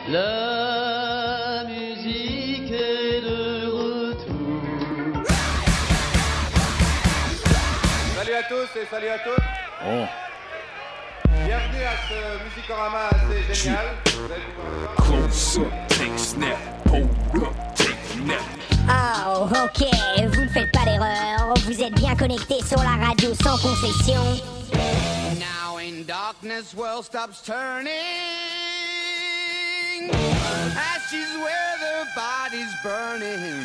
La musique est de retour. Salut à tous et salut à toutes. Oh. Bienvenue à ce Musicorama assez génial. Vous allez pouvoir voir. Close up, take snap, hold up, take nap. Oh, ok, vous ne faites pas d'erreur. Vous êtes bien connectés sur la radio sans concession. Now in darkness, world stops turning. Ashes where the body's burning.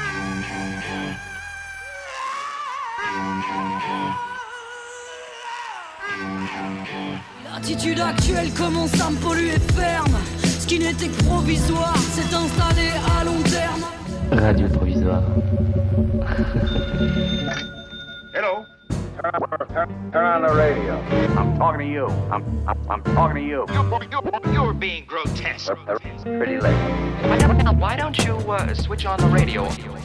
L'attitude actuelle commence à me polluer ferme. Ce qui n'était que provisoire s'est installé à long terme. Radio provisoire. Hello. Turn on the radio. I'm talking to you. I'm talking to you. You're being grotesque. Pretty late. Why don't you switch on the radio?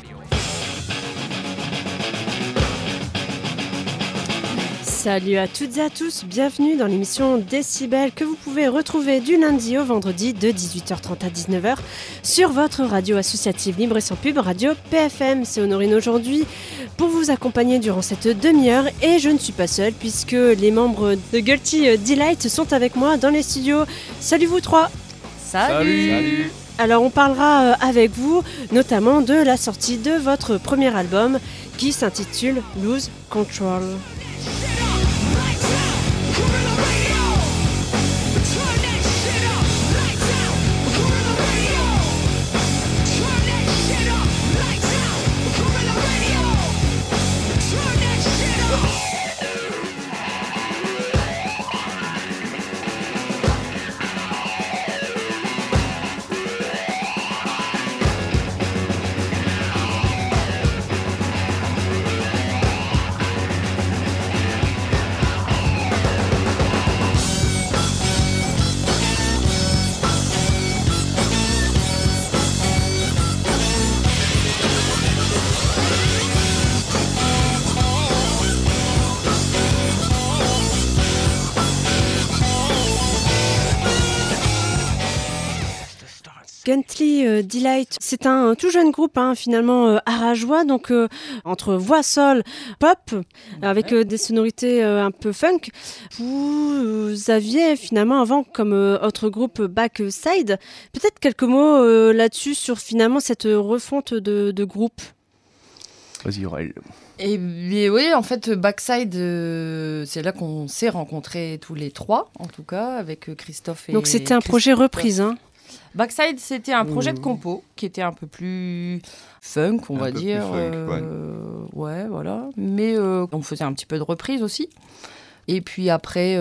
Salut à toutes et à tous, bienvenue dans l'émission Décibel que vous pouvez retrouver du lundi au vendredi de 18h30 à 19h sur votre radio associative libre et sans pub, Radio PFM. C'est Honorine aujourd'hui pour vous accompagner durant cette demi-heure et je ne suis pas seule puisque les membres de Guilty Delight sont avec moi dans les studios. Salut vous trois. Salut. Alors on parlera avec vous notamment de la sortie de votre premier album qui s'intitule Lose Control. Guilty Delight, c'est un tout jeune groupe finalement arajois, donc entre voix sol, pop, avec des sonorités un peu funk. Vous aviez finalement avant comme autre groupe Backside. Peut-être quelques mots là-dessus sur finalement cette refonte de groupe. Vas-y Aurèle. Et bien, oui, en fait, Backside, c'est là qu'on s'est rencontrés tous les trois, en tout cas, avec Christophe et... Donc c'était un projet reprise, hein. Backside, c'était un projet de compo qui était un peu plus funk, on va dire. Ouais, voilà. Mais on faisait un petit peu de reprise aussi. Et puis après,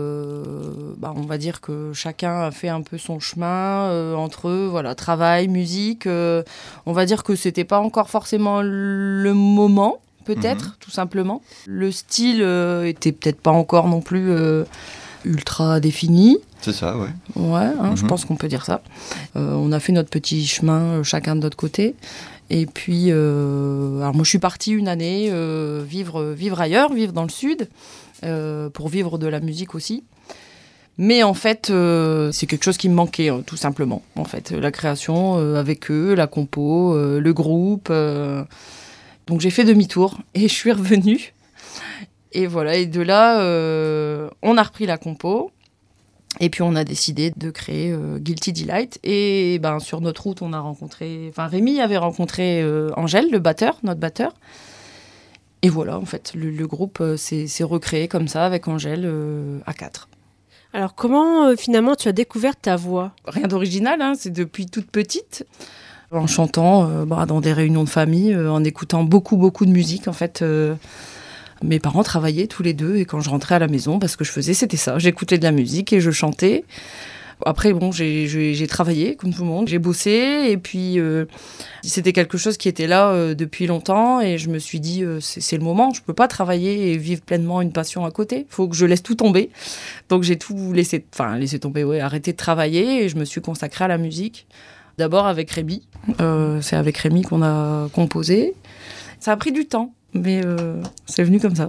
on va dire que chacun a fait un peu son chemin entre travail, musique. On va dire que c'était pas encore forcément le moment, peut-être, tout simplement. Le style était peut-être pas encore non plus ultra défini. C'est ça, ouais. Ouais, je pense qu'on peut dire ça. On a fait notre petit chemin, chacun de notre côté. Et puis, alors moi, je suis partie une année vivre ailleurs, vivre dans le sud, pour vivre de la musique aussi. Mais en fait, c'est quelque chose qui me manquait, tout simplement. En fait, la création avec eux, la compo, le groupe. Donc, j'ai fait demi-tour et je suis revenue. Et voilà, et de là, on a repris la compo. Et puis, on a décidé de créer Guilty Delight. Et sur notre route, on a rencontré... Enfin, Rémi avait rencontré Angèle, notre batteur. Et voilà, en fait, le groupe s'est recréé comme ça, avec Angèle, à 4. Alors, comment, finalement, tu as découvert ta voix ? Rien d'original, c'est depuis toute petite. En chantant dans des réunions de famille, en écoutant beaucoup de musique, en fait... Mes parents travaillaient tous les deux et quand je rentrais à la maison, ce que je faisais, c'était ça. J'écoutais de la musique et je chantais. Après, j'ai travaillé comme tout le monde. J'ai bossé et puis c'était quelque chose qui était là depuis longtemps et je me suis dit, c'est le moment. Je peux pas travailler et vivre pleinement une passion à côté. Il faut que je laisse tout tomber. Donc j'ai tout laissé tomber, arrêté de travailler et je me suis consacrée à la musique. D'abord avec Rémi. C'est avec Rémi qu'on a composé. Ça a pris du temps. Mais c'est venu comme ça.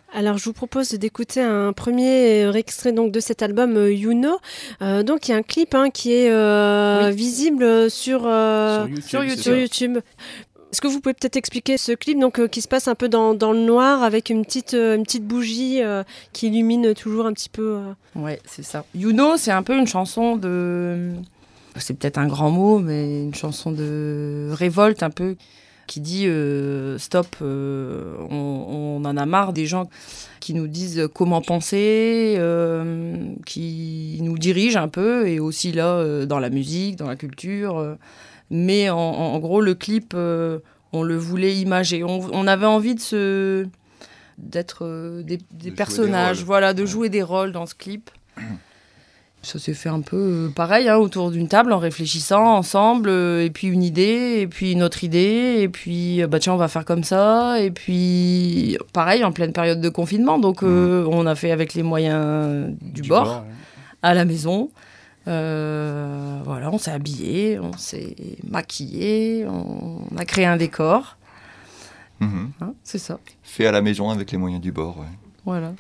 Alors, je vous propose d'écouter un premier extrait donc, de cet album You Know. Donc, il y a un clip qui est visible sur YouTube. Est-ce que vous pouvez peut-être expliquer ce clip qui se passe un peu dans le noir avec une petite bougie qui illumine toujours un petit peu Ouais, c'est ça. You Know, c'est un peu une chanson de... C'est peut-être un grand mot, mais une chanson de révolte un peu qui dit stop, on en a marre des gens qui nous disent comment penser, qui nous dirigent un peu, et aussi là dans la musique, dans la culture. Mais en gros, le clip, on le voulait imager. On avait envie d'être des personnages, de jouer des rôles dans ce clip. Ça s'est fait un peu pareil, autour d'une table, en réfléchissant ensemble, et puis une idée, et puis une autre idée, et puis tiens, on va faire comme ça, et puis pareil, en pleine période de confinement, donc on a fait avec les moyens du bord, à la maison. On s'est habillé, on s'est maquillé, on a créé un décor. C'est ça. Fait à la maison avec les moyens du bord, ouais. Voilà.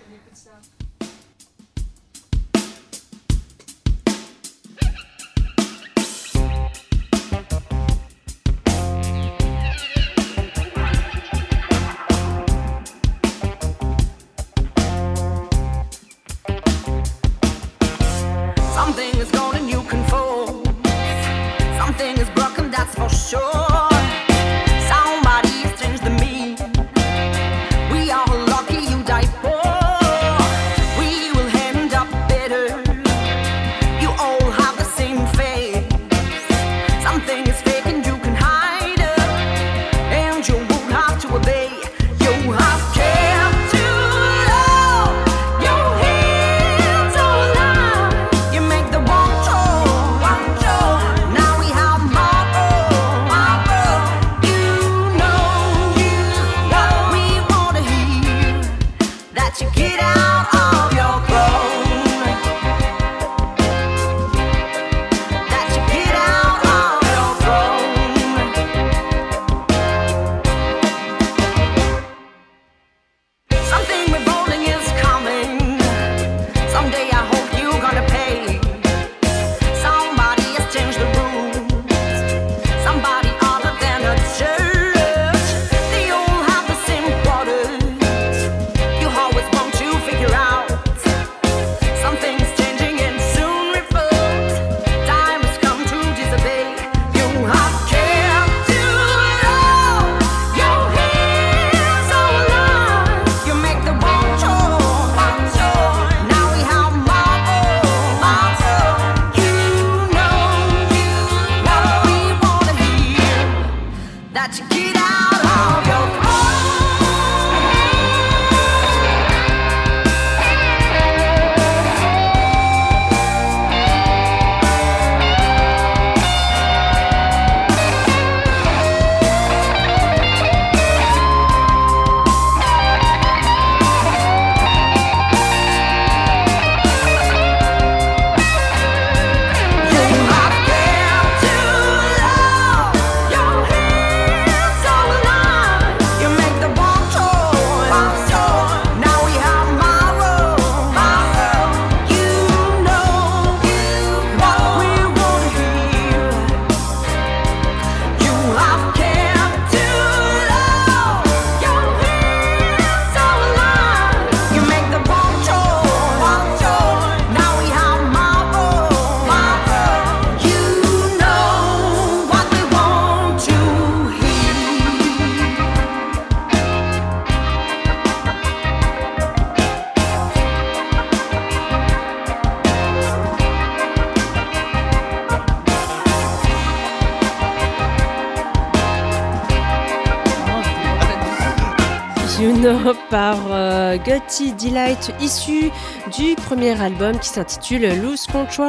Par Gutty Delight, issu du premier album qui s'intitule Lose Control.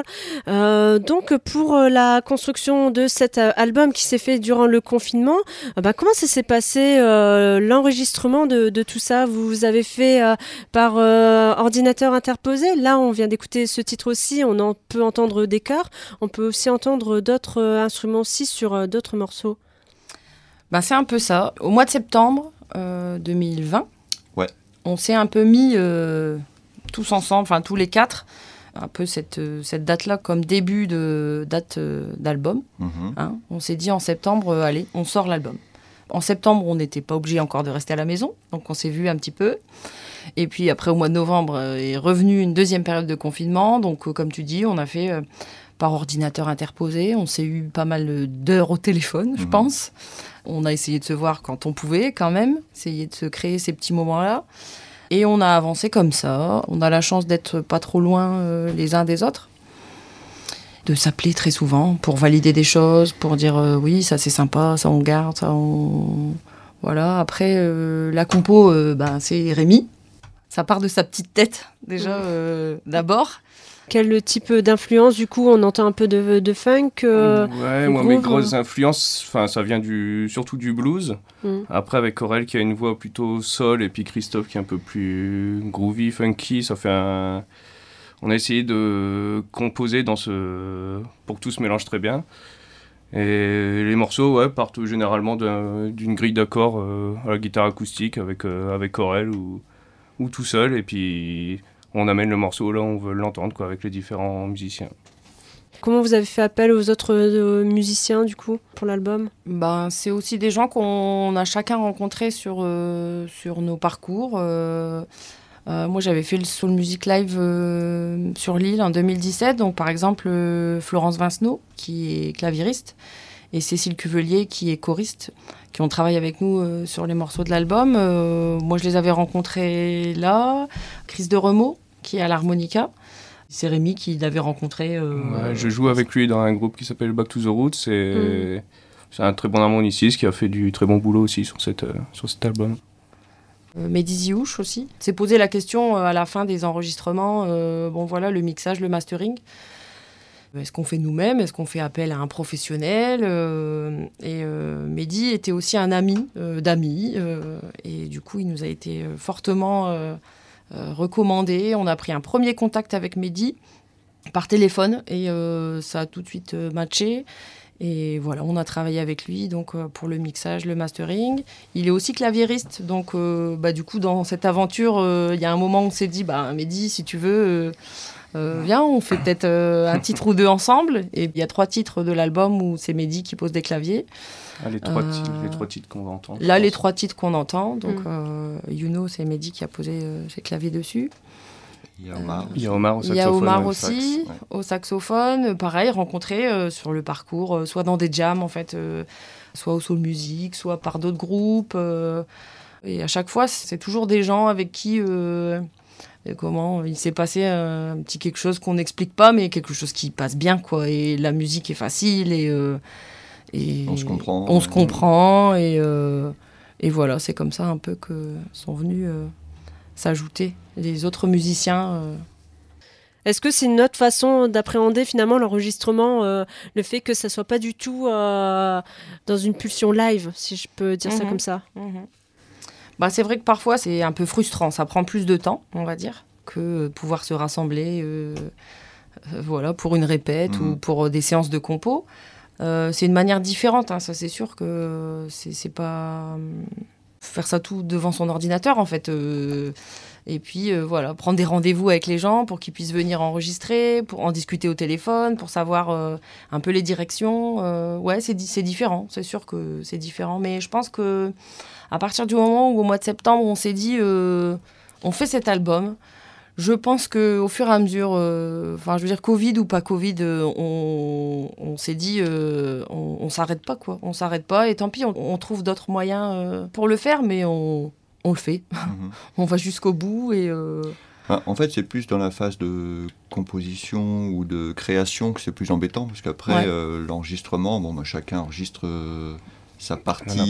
Donc pour la construction de cet album qui s'est fait durant le confinement, comment ça s'est passé l'enregistrement de tout ça? Vous avez fait par ordinateur interposé. Là on vient d'écouter ce titre aussi, on en peut entendre des chœurs, on peut aussi entendre d'autres instruments aussi sur d'autres morceaux. C'est un peu ça. Au mois de septembre 2020, on s'est un peu mis tous ensemble, enfin tous les 4, un peu cette date-là comme début de date d'album. Hein. On s'est dit en septembre, allez, on sort l'album. En septembre, on n'était pas obligé encore de rester à la maison, donc on s'est vu un petit peu. Et puis après, au mois de novembre, est revenue une deuxième période de confinement. Donc, comme tu dis, on a fait par ordinateur interposé. On s'est eu pas mal d'heures au téléphone, je pense. On a essayé de se voir quand on pouvait, quand même. Essayer de se créer ces petits moments-là. Et on a avancé comme ça. On a la chance d'être pas trop loin les uns des autres. De s'appeler très souvent pour valider des choses, pour dire oui, ça c'est sympa, ça on garde, ça on... Voilà. Après, la compo, c'est Rémi. Ça part de sa petite tête, déjà, d'abord. Quel type d'influence, du coup? On entend un peu de funk Ouais, moi, mes grosses influences, ça vient surtout du blues. Après, avec Aurel qui a une voix plutôt soul, et puis Christophe qui est un peu plus groovy, funky, ça fait un... On a essayé de composer pour que tout se mélange très bien. Et les morceaux partent généralement d'une grille d'accords à la guitare acoustique avec Aurel ou tout seul. Et puis on amène le morceau là où on veut l'entendre, avec les différents musiciens. Comment vous avez fait appel aux autres musiciens, du coup, pour l'album ? C'est aussi des gens qu'on a chacun rencontrés sur nos parcours. Moi, j'avais fait le Soul Music Live sur Lille en 2017. Donc, par exemple, Florence Vincenot, qui est claviériste, et Cécile Cuvelier, qui est choriste, qui ont travaillé avec nous sur les morceaux de l'album. Moi, je les avais rencontrés là. Chris de Remo, qui est à l'harmonica. C'est Rémi qui l'avait rencontré. Je joue avec lui dans un groupe qui s'appelle Back to the Roots. C'est un très bon harmoniciste qui a fait du très bon boulot aussi sur cet album. Mehdi Ziouch aussi. C'est posé la question à la fin des enregistrements, le mixage, le mastering. Est-ce qu'on fait nous-mêmes? Est-ce qu'on fait appel à un professionnel? Mehdi était aussi un ami d'amis. Et du coup, il nous a été fortement recommandé. On a pris un premier contact avec Mehdi par téléphone et ça a tout de suite matché. Et voilà, on a travaillé avec lui donc, pour le mixage, le mastering. Il est aussi claviériste, donc du coup, dans cette aventure, il y a un moment où on s'est dit, Mehdi, si tu veux, viens, on fait peut-être un titre ou deux ensemble. Et il y a 3 titres de l'album où c'est Mehdi qui pose des claviers. Les 3 titres qu'on va entendre. Là, les 3 titres qu'on entend. Donc, You Know, c'est Mehdi qui a posé ses claviers dessus. Il y a Omar. Il y a Omar au saxophone. Il y a Omar aussi, au saxophone. Pareil, rencontré sur le parcours, soit dans des jams, en fait, soit au Soul Music, soit par d'autres groupes. Et à chaque fois, c'est toujours des gens avec qui il s'est passé un petit quelque chose qu'on n'explique pas, mais quelque chose qui passe bien, quoi. Et la musique est facile et on se comprend. On se comprend et voilà, c'est comme ça un peu que sont venus s'ajouter les autres musiciens. Est-ce que c'est une autre façon d'appréhender finalement l'enregistrement, le fait que ça soit pas du tout dans une pulsion live, si je peux dire ça comme ça? C'est vrai que parfois c'est un peu frustrant, ça prend plus de temps, on va dire, que pouvoir se rassembler pour une répète ou pour des séances de compo. C'est une manière différente, ça c'est sûr que c'est pas... faire ça tout devant son ordinateur en fait et puis prendre des rendez-vous avec les gens pour qu'ils puissent venir enregistrer, pour en discuter au téléphone, pour savoir un peu les directions. C'est différent, c'est sûr que c'est différent, mais je pense que à partir du moment où au mois de septembre on s'est dit on fait cet album, je pense qu'au fur et à mesure, Covid ou pas Covid, on s'est dit, on s'arrête pas, quoi. On s'arrête pas et tant pis, on trouve d'autres moyens pour le faire, mais on le fait. On va jusqu'au bout et... En fait, c'est plus dans la phase de composition ou de création que c'est plus embêtant, parce qu'après, l'enregistrement, chacun enregistre sa partie,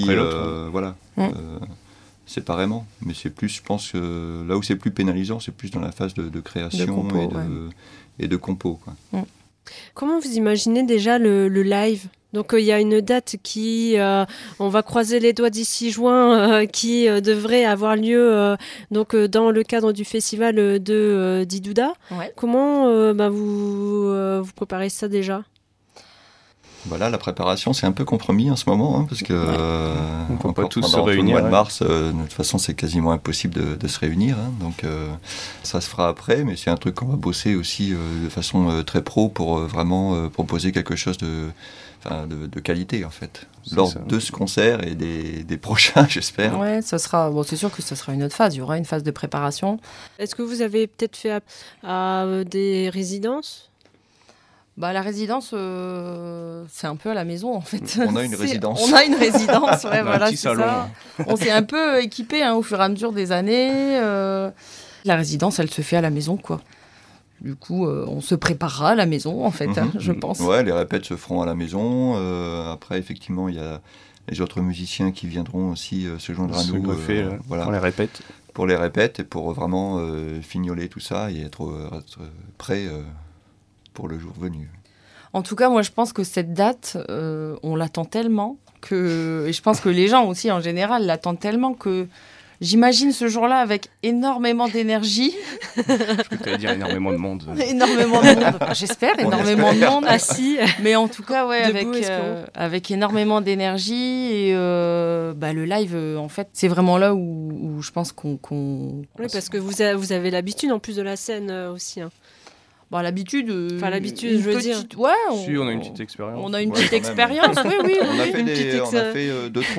séparément, mais c'est plus, je pense, là où c'est plus pénalisant, c'est plus dans la phase de création et de compo. Quoi. Comment vous imaginez déjà le live ? Donc il y a une date qui, on va croiser les doigts d'ici juin, qui devrait avoir lieu dans le cadre du festival de Didouda. Ouais. Comment vous préparez ça déjà ? Voilà, la préparation, c'est un peu compromis en ce moment, parce que on peut pas tous se pendant réunir. Tout le mois de mars, de toute façon, c'est quasiment impossible de se réunir. Donc, ça se fera après, mais c'est un truc qu'on va bosser aussi de façon très pro pour vraiment proposer quelque chose de qualité, en fait. Lors de ce concert et des prochains, j'espère. Ouais, ça sera. Bon, c'est sûr que ça sera une autre phase. Il y aura une phase de préparation. Est-ce que vous avez peut-être fait à des résidences ? La résidence, c'est un peu à la maison, en fait. On a une résidence. On a une résidence, ouais, voilà, un petit salon. ça. On s'est un peu équipé au fur et à mesure des années. La résidence, elle se fait à la maison, quoi. Du coup, on se préparera à la maison, en fait, je pense. Ouais, les répètes se feront à la maison. Après, effectivement, il y a les autres musiciens qui viendront aussi se joindre à nous. Voilà. Pour les répètes. Pour les répètes et pour vraiment fignoler tout ça et être prêt pour le jour venu. En tout cas, moi, je pense que cette date, on l'attend tellement et je pense que les gens aussi, en général, l'attendent tellement que j'imagine ce jour-là avec énormément d'énergie. Je crois que tu allais dire énormément de monde. Énormément de monde. J'espère, énormément de monde. Assis. Mais en tout cas, ouais, avec énormément d'énergie. Et le live, en fait, c'est vraiment là où je pense qu'on... Oui, parce que vous avez l'habitude, en plus de la scène aussi. L'habitude, je veux dire. Ouais, on a une petite expérience. On a une petite expérience, oui. On a fait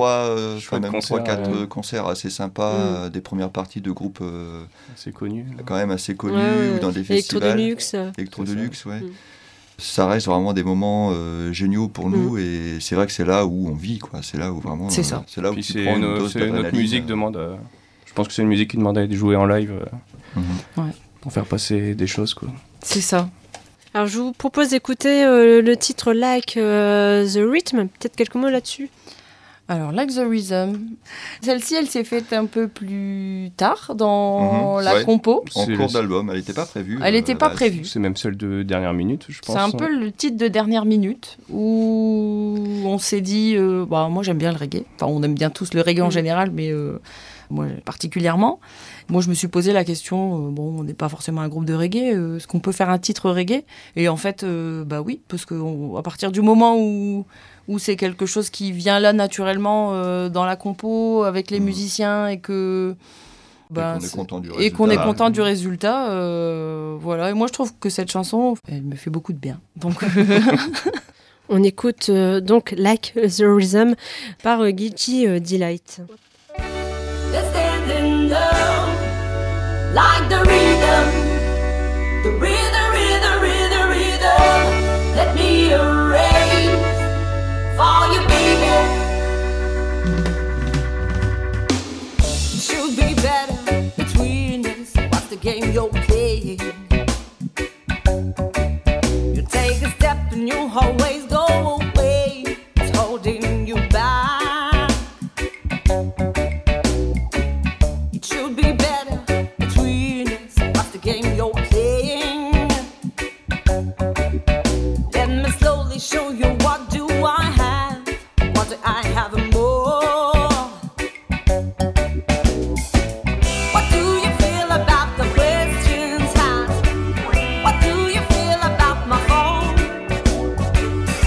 3-4 concerts assez sympas, des premières parties de groupes assez connus. Quand même assez connus, ou dans des festivals. Electro Deluxe, ouais. Ça reste vraiment des moments géniaux pour nous, et c'est vrai que c'est là où on vit, quoi. C'est là où vraiment. C'est ça. C'est là où tu prends une dose d'adrénaline. Notre musique demande. Je pense que c'est une musique qui demande à être jouée en live. Ouais. Pour faire passer des choses, quoi. C'est ça. Alors, je vous propose d'écouter le titre Like the Rhythm. Peut-être quelques mots là-dessus. Alors, Like the Rhythm. Celle-ci, elle s'est faite un peu plus tard dans la compo. En cours d'album, elle n'était pas prévue. Elle n'était pas prévue. C'est même celle de dernière minute, je pense. C'est un peu le titre de dernière minute où on s'est dit, moi j'aime bien le reggae. Enfin, on aime bien tous le reggae en général, mais moi particulièrement. Moi, je me suis posé la question, on n'est pas forcément un groupe de reggae, est-ce qu'on peut faire un titre reggae ? Et en fait, oui, parce qu'à partir du moment où c'est quelque chose qui vient là naturellement dans la compo, avec les musiciens, et que... et qu'on est content du résultat. Voilà. Et moi, je trouve que cette chanson, elle me fait beaucoup de bien. Donc... On écoute donc Like the Rhythm par Gigi Delight. Like the rhythm, the rhythm, rhythm, rhythm, rhythm. Let me erase for you, baby. Should be better between us. What's the game you're playing? You take a step and you always go away. It's holding you back. It should be better. Game you're playing. Let me slowly show you what do I have. What do I have more? What do you feel about the questions asked? What do you feel about my phone?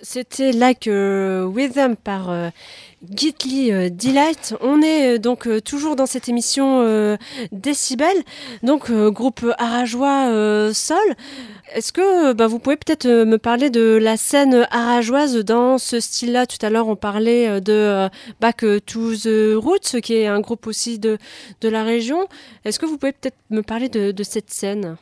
C'était Like Rhythm par Ghitli Delight. On est donc toujours dans cette émission Décibel, donc groupe arageois Sol. Est-ce que vous pouvez peut-être me parler de la scène arageoise dans ce style-là? Tout à l'heure, on parlait de Back to the Roots, qui est un groupe aussi de la région. Est-ce que vous pouvez peut-être me parler de cette scène?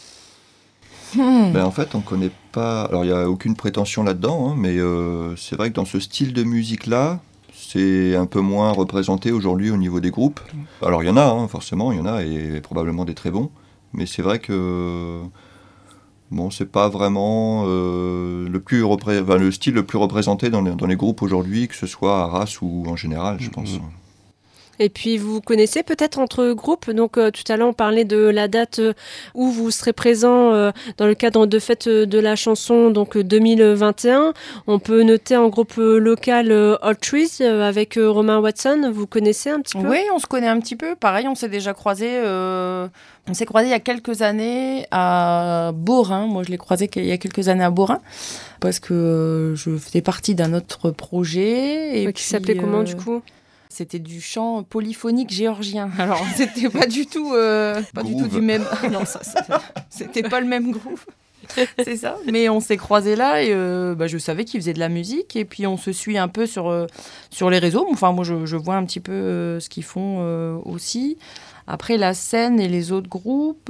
En fait, on ne connaît pas... Alors, il n'y a aucune prétention là-dedans, hein, mais c'est vrai que dans ce style de musique-là, c'est un peu moins représenté aujourd'hui au niveau des groupes. Alors, il y en a, hein, forcément, il y en a, et probablement des très bons. Mais c'est vrai que... Bon, c'est pas vraiment le style le plus représenté dans les groupes aujourd'hui, que ce soit à Arras ou en général, je pense. Et puis vous connaissez peut-être entre groupes, donc tout à l'heure on parlait de la date où vous serez présent dans le cadre de Fête de la chanson, donc 2021. On peut noter en groupe local Old Trees avec Romain Watson. Vous connaissez un petit peu? Oui, on se connaît un petit peu. Pareil, on s'est déjà croisés. On s'est croisés il y a quelques années à Beaurain. Moi, je l'ai croisé il y a quelques années à Beaurain parce que je faisais partie d'un autre projet. Et qui s'appelait comment du coup? C'était du chant polyphonique géorgien. Alors, c'était pas du tout, du même. Non, c'était pas le même groove. C'est ça. Mais on s'est croisés là et je savais qu'ils faisaient de la musique et puis on se suit un peu sur les réseaux. Enfin, moi, je vois un petit peu ce qu'ils font aussi. Après, la scène et les autres groupes.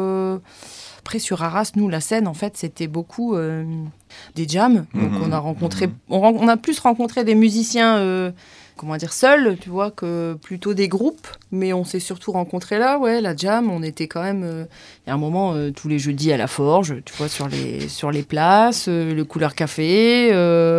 Après, sur Arras, nous, la scène, en fait, c'était beaucoup des jams. Donc, on a rencontré, on a plus rencontré des musiciens. Seuls, tu vois, que plutôt des groupes. Mais on s'est surtout rencontrés là, la jam. On était quand même, il y a un moment, tous les jeudis à la Forge, tu vois, sur les places, le Couleur Café.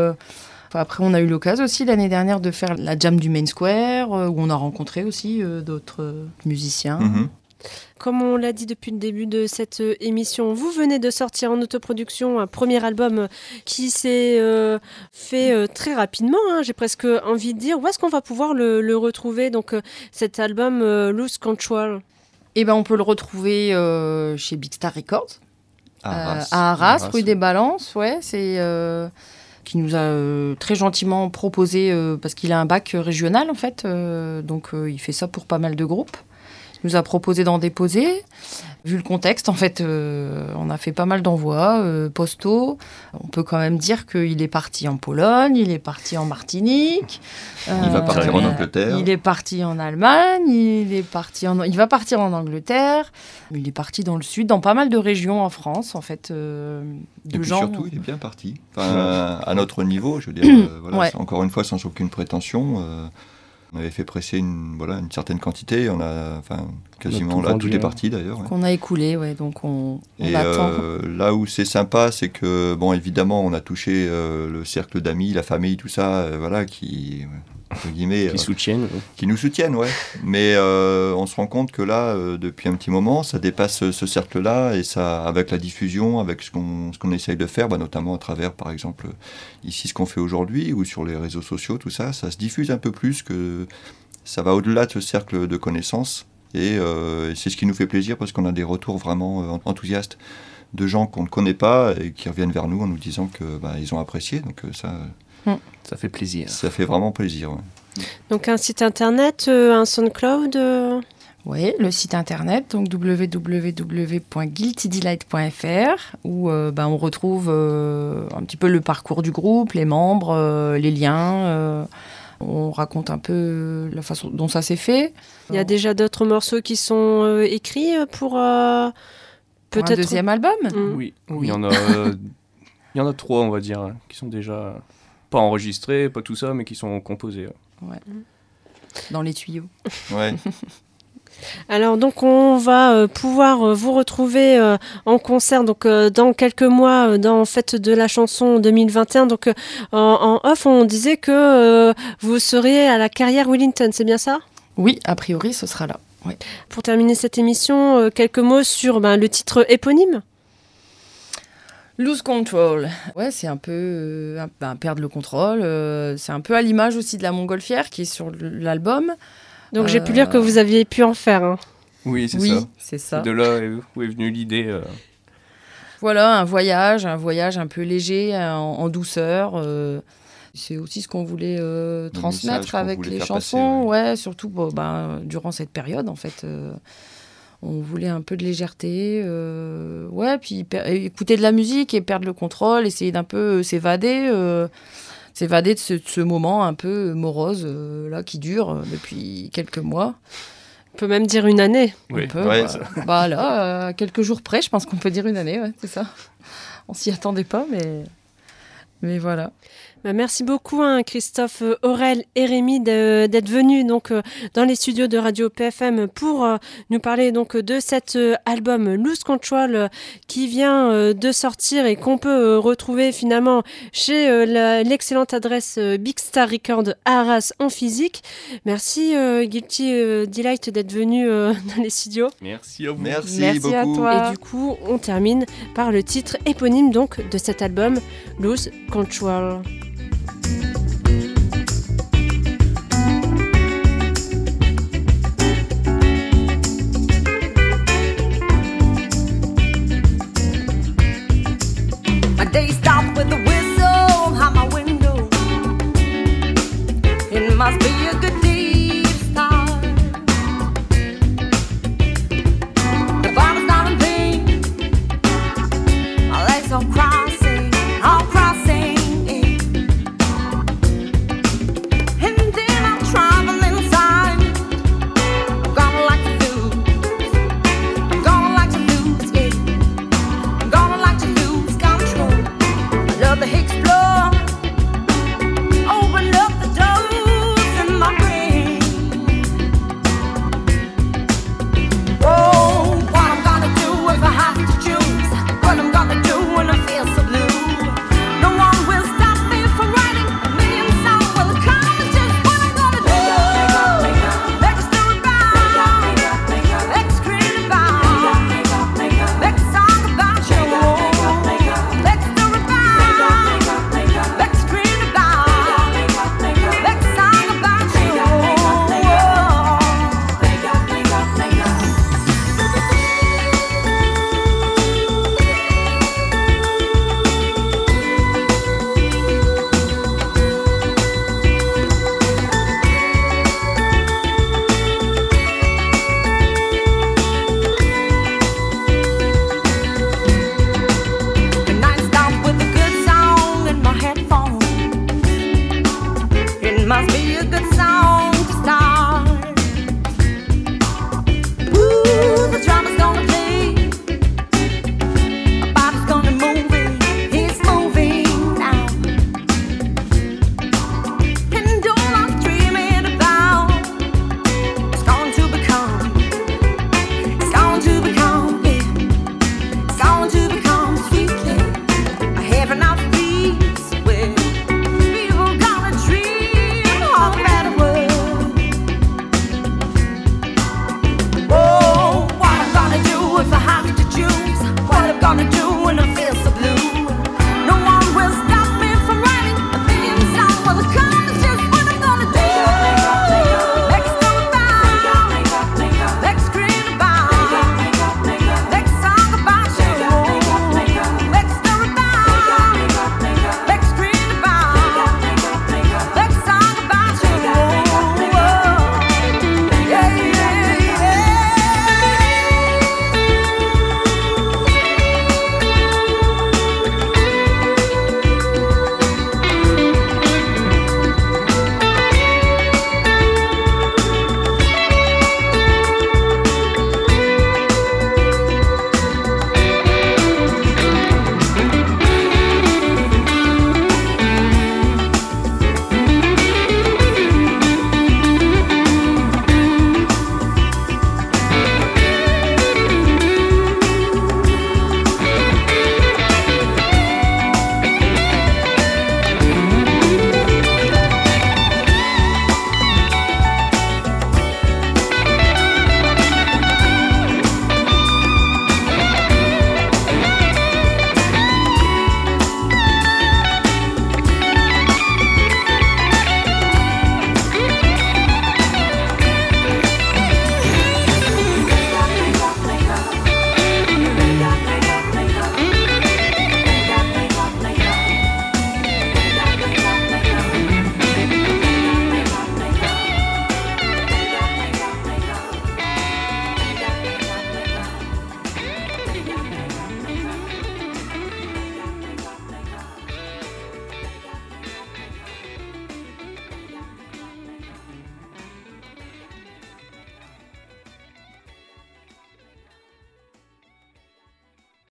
Après, on a eu l'occasion aussi l'année dernière de faire la jam du Main Square, où on a rencontré aussi d'autres musiciens. Comme on l'a dit depuis le début de cette émission, vous venez de sortir en autoproduction un premier album qui s'est fait très rapidement, hein, j'ai presque envie de dire. Où est-ce qu'on va pouvoir le retrouver, donc cet album Lose Control? On peut le retrouver chez Big Star Records, à Arras, rue des Balances, c'est... qui nous a très gentiment proposé, parce qu'il a un bac régional en fait, donc il fait ça pour pas mal de groupes. Il nous a proposé d'en déposer. Vu le contexte, en fait, on a fait pas mal d'envois postaux. On peut quand même dire qu'il est parti en Pologne, il est parti en Martinique. Il va partir en Angleterre. Il est parti en Allemagne, il va partir en Angleterre. Il est parti dans le sud, dans pas mal de régions en France, en fait. Et puis surtout, il est bien parti. Enfin, à notre niveau, je veux dire, encore une fois, sans aucune prétention. On avait fait presser une certaine quantité, on a quasiment là, tout est parti d'ailleurs. Qu'on a écoulé, donc on attend. Là où c'est sympa, c'est que, évidemment, on a touché le cercle d'amis, la famille, tout ça, qui soutiennent. Qui nous soutiennent, Mais on se rend compte que là, depuis un petit moment, ça dépasse ce cercle-là, et ça, avec la diffusion, avec ce qu'on essaye de faire, notamment à travers, par exemple, ici, ce qu'on fait aujourd'hui, ou sur les réseaux sociaux, tout ça, ça se diffuse un peu plus, que ça va au-delà de ce cercle de connaissances, et c'est ce qui nous fait plaisir, parce qu'on a des retours vraiment enthousiastes de gens qu'on ne connaît pas, et qui reviennent vers nous en nous disant qu'ils ont apprécié, donc ça... Ça fait plaisir. Ça fait vraiment plaisir, Donc un site internet, un SoundCloud Oui, le site internet, donc www.guiltydelight.fr, où on retrouve un petit peu le parcours du groupe, les membres, les liens. On raconte un peu la façon dont ça s'est fait. Il y a déjà d'autres morceaux qui sont écrits pour peut-être un deuxième album. Oui. Il y en a 3, on va dire, qui sont déjà pas enregistrés, pas tout ça, mais qui sont composés. Dans les tuyaux. Ouais. Alors donc on va pouvoir vous retrouver en concert donc dans quelques mois dans Fête de la chanson 2021. Donc en off on disait que vous seriez à la Carrière Wellington, c'est bien ça? Oui, a priori ce sera là. Ouais. Pour terminer cette émission, quelques mots sur le titre éponyme. Lose Control. C'est un peu perdre le contrôle. C'est un peu à l'image aussi de la Montgolfière qui est sur l'album. Donc j'ai pu lire que vous aviez pu en faire. Hein. Oui, c'est ça. C'est ça. De là où est venue l'idée. Voilà, un voyage un peu léger, en douceur. C'est aussi ce qu'on voulait transmettre avec les chansons. Ouais, surtout durant cette période, en fait. On voulait un peu de légèreté. Puis écouter de la musique et perdre le contrôle, essayer d'un peu s'évader de ce moment un peu morose là, qui dure depuis quelques mois. On peut même dire une année. Oui. On peut, à quelques jours près, je pense qu'on peut dire une année, ouais, c'est ça. On s'y attendait pas, mais voilà. Merci beaucoup Christophe, Aurel et Rémi d'être venus donc dans les studios de Radio PFM pour nous parler donc de cet album Lose Control qui vient de sortir et qu'on peut retrouver finalement chez l'excellente adresse Big Star Records à Arras en physique. Merci Guilty Delight d'être venu dans les studios. Merci à vous. Merci beaucoup. À toi. Et du coup, on termine par le titre éponyme donc de cet album Lose Control.